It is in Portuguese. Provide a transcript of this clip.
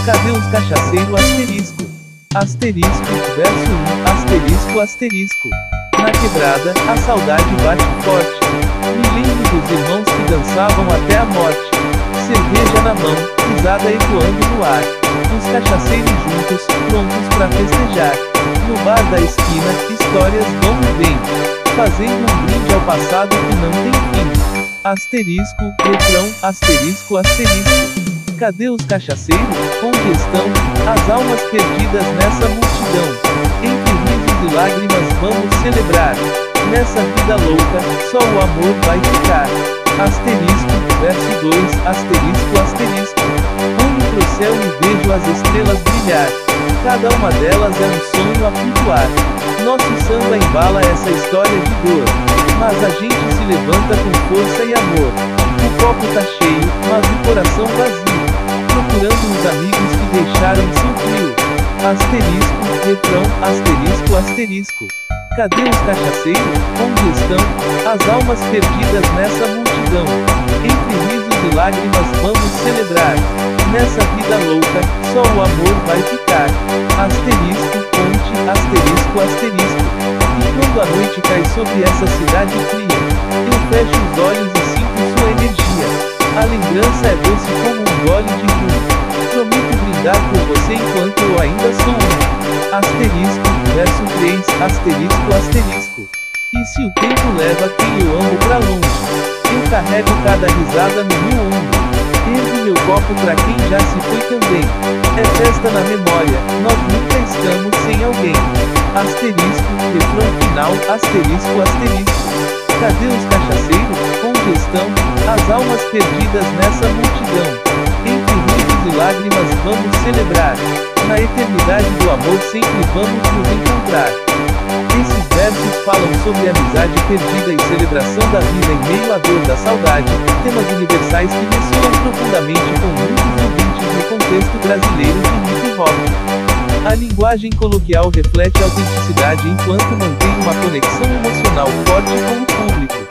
Cadê os cachaceiros asterisco? Asterisco, verso 1, asterisco asterisco. Na quebrada, a saudade bate forte. Me lembro dos irmãos que dançavam até a morte. Cerveja na mão, risada ecoando no ar. Os cachaceiros juntos, prontos pra festejar. No bar da esquina, histórias vão e vêm, fazendo um brinde ao passado que não tem fim. Asterisco, refrão, asterisco asterisco. Cadê os cachaceiros? Onde estão as almas perdidas nessa multidão? Entre risos e lágrimas vamos celebrar. Nessa vida louca, só o amor vai ficar. Asterisco, verso 2, asterisco asterisco. Olho pro céu e vejo as estrelas brilhar. Cada uma delas é um sonho a flutuar. Nosso samba embala essa história de dor, mas a gente se levanta com força e amor. O copo tá cheio, mas o coração vazio, procurando os amigos que deixaram seu frio. Asterisco, refrão, asterisco asterisco. Cadê os cachaceiros? Onde estão as almas perdidas nessa multidão? Entre risos e lágrimas vamos celebrar. Nessa vida louca, só o amor vai ficar. Asterisco, ponte, asterisco asterisco. E quando a noite cai sobre essa cidade fria, eu fecho os olhos e sinto sua energia. A lembrança é doce como um gole de rum. Prometo brindar por você enquanto eu ainda sou um. Asterisco, verso 3, asterisco asterisco. E se o tempo leva quem eu amo pra longe, eu carrego cada risada no meu ombro. Ergo meu copo pra quem já se foi também. É festa na memória, nós nunca estamos sem alguém. Asterisco, refrão final, asterisco asterisco. Cadê os cachaceiros? Onde estão as almas perdidas nessa multidão? Entre risos e lágrimas vamos celebrar. Na eternidade do amor sempre vamos nos encontrar. Esses versos falam sobre amizade perdida e celebração da vida em meio à dor da saudade, temas universais que ressoam profundamente com muitos ouvintes no contexto brasileiro de hip hop. A linguagem coloquial reflete a autenticidade enquanto mantém uma conexão emocional forte com o público.